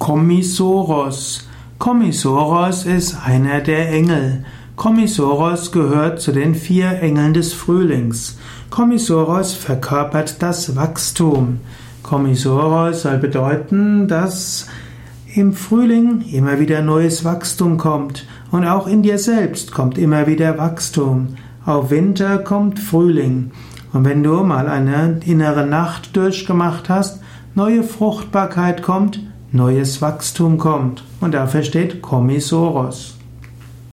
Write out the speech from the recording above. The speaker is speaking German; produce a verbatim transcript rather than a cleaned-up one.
Komisoros. Komisoros ist einer der Engel. Komisoros gehört zu den vier Engeln des Frühlings. Komisoros verkörpert das Wachstum. Komisoros soll bedeuten, dass im Frühling immer wieder neues Wachstum kommt und auch in dir selbst kommt immer wieder Wachstum. Auf Winter kommt Frühling. Und wenn du mal eine innere Nacht durchgemacht hast, neue Fruchtbarkeit kommt, neues Wachstum kommt. Und dafür steht Komisoros.